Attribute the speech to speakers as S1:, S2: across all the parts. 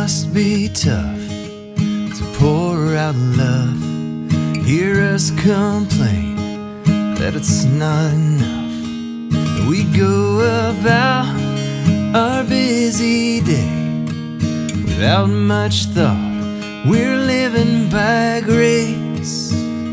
S1: must be tough to pour out love. Hear us complain that it's not enough. We go about our busy day without much thought. We're living by grace.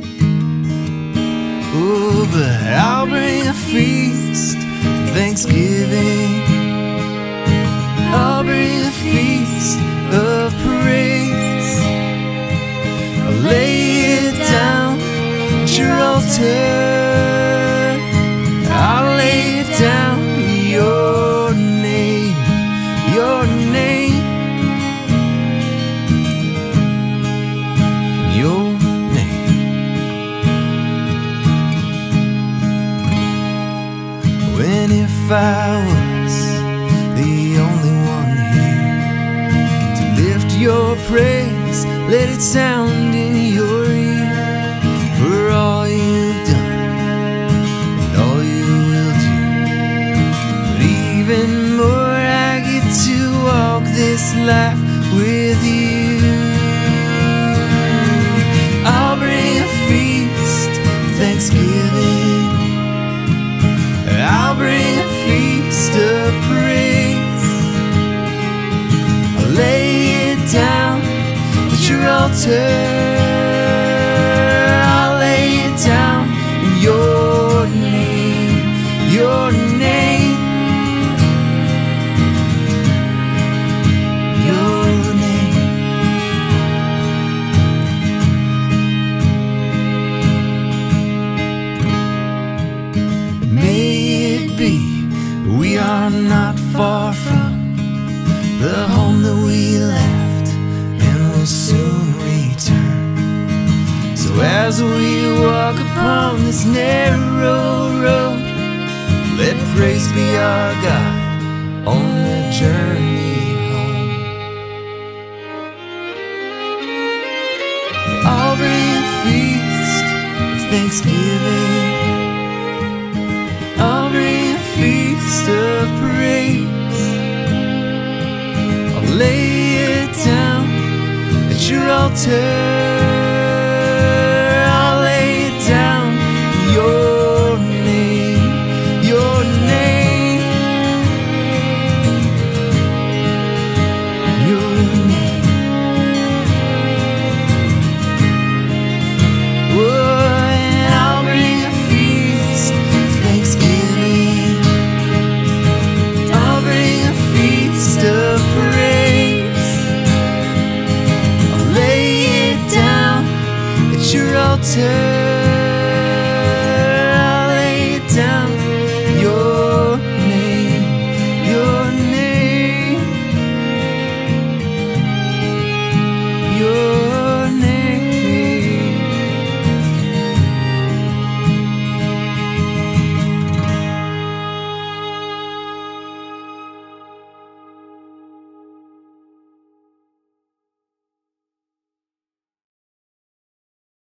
S1: Oh, but I'll bring a feast of thanksgiving. I'll bring a feast of praise. I'll lay it down at your altar. I'll lay it down in your name, your name, your name. When if I was the only one here to lift your praise, let it sound in your ear. For all you've done and all you will do, but even more, I get to walk this life with you. I'll bring a feast of thanksgiving. I'll bring a feast of praise. I'll lay it down at your altar. I'll lay it down in your name, your name, your name. May it be we are not far from the home that we left and will soon return. So as we walk upon this narrow road, let praise be our guide on the journey home. I'll bring a feast of thanksgiving. I'll bring a feast of praise. I'll lay it down at your altar. I'll lay it down in your name, your name, your name. Oh, and I'll bring a feast of thanksgiving. I'll bring a feast of praise. I'll lay it down at your altar.